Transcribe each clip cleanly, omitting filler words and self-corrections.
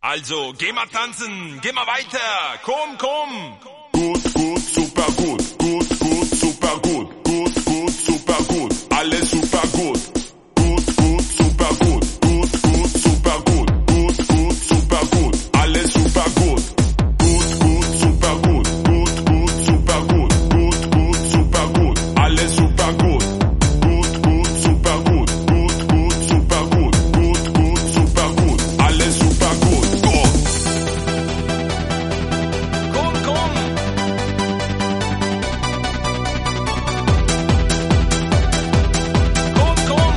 Also, geh mal tanzen, geh mal weiter, komm, komm. Gut, gut, super gut, gut, gut, super gut, gut, gut, super gut, alles super gut. Gut, gut, super gut, gut, gut, super gut, gut, gut, super gut, alles super gut. Gut, gut, super gut, gut, gut, super gut, gut, gut, super gut, alles super gut. Gut, gut, super gut, gut, gut, super gut, gut, gut, super gut, alles super gut. Komm, komm. Komm, komm.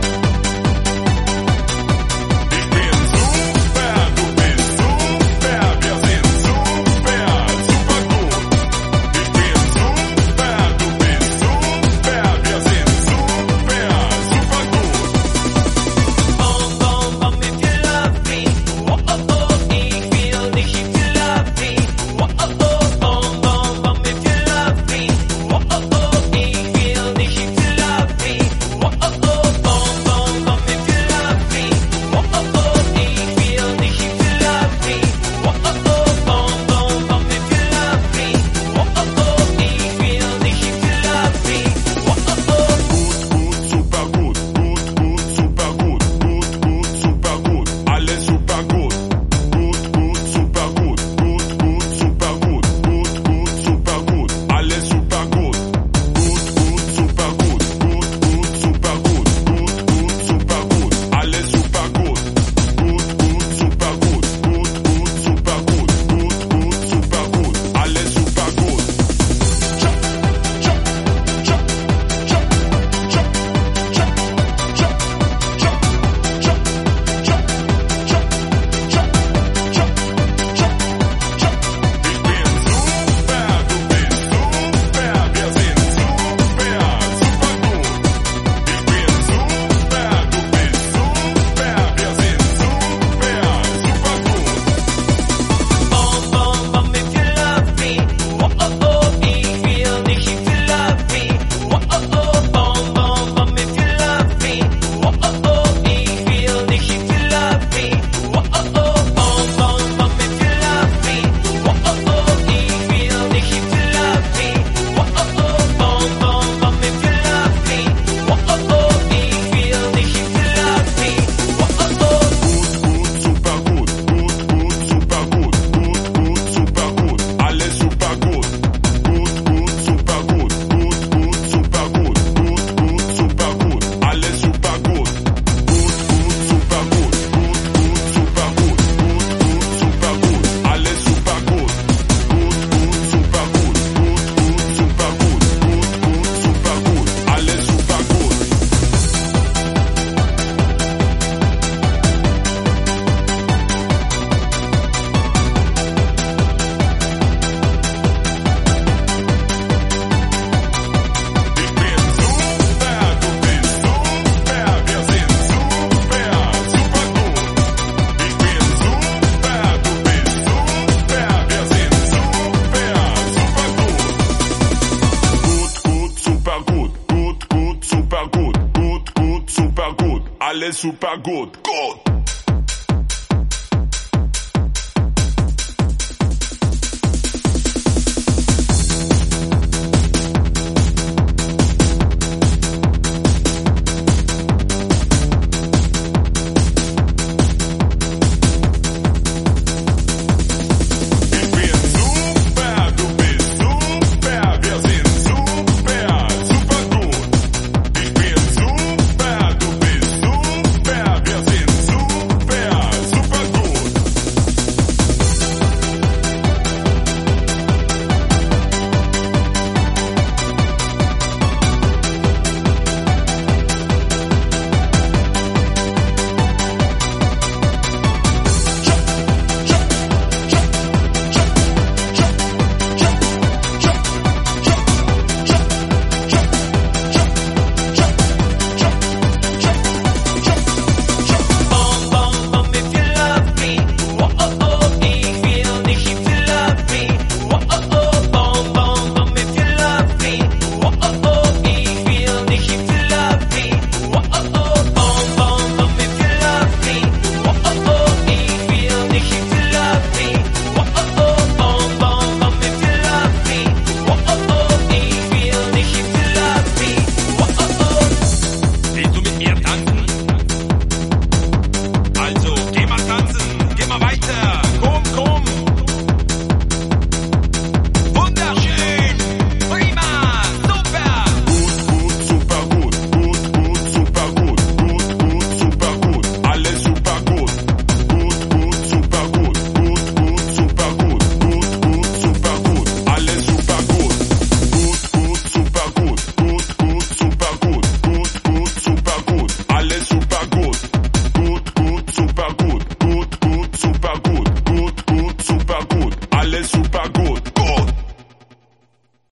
Ich bin super, du bist super, wir sind super, super gut. Ich bin super, du bist super, wir sind super, super gut. Bom, bom, bom, if you love me. Oh, oh, oh, ich will dich, if you love me. Oh, oh, oh, bom, bom, bom, if you love me. Oh, oh, oh, ich will dich, if you love me. Oh, oh, oh, bom, bom, bom, if you love me. Oh, oh, oh, ich will dich, if you love me. Oh, oh, oh, bom, bom, bom, if you love me. Oh, oh, oh, ich will dich, if you love me. Oh, oh, oh. Gut, super gut, gut, gut, super gut, gut, gut, super gut, alles super gut. Gut, gut, super gut, gut, gut, super gut, gut, gut, super gut, alles super gut. Gut, gut, super gut, gut, gut, super gut, gut, gut, super gut, alles super gut. Gut, gut, super gut, gut, gut, super gut, gut, gut, super gut, alles super gut. Ich bin super, du bist super, wir sind super, super gut. Ich bin super, du bist super, wir sind super, super gut. Bom, bom, bom, if you love me. Oh, oh, oh, ich will dich, if you love me. Oh, oh, oh, bom, bom, bom, if you love me. Oh, oh, oh, ich will dich, if you love me. Oh, oh, oh, bom, bom, bom, if you love me. Oh, oh, oh, ich will dich, if you love me. Oh, oh, oh, bom, bom, bom, if you love me. Oh, oh, oh, ich will dich, if you love me. Oh, oh, oh. Gut, super gut, gut, gut, super gut, gut, gut, super gut, alles super gut. Gut, gut, super gut, gut, gut, super gut, gut, gut, super gut, alles super gut. Gut, gut, super gut, gut, gut, super gut, gut, gut, super gut, alles super gut. Gut, gut, super gut, gut, gut, super gut, gut, gut, super gut, alles super gut. Ich bin super, du bist super, wir sind super, super gut. Ich bin super, du bist super, wir sind super, super gut. Gut, gut, super gut, gut, gut, super gut, gut, gut, super gut, alles super gut, gut.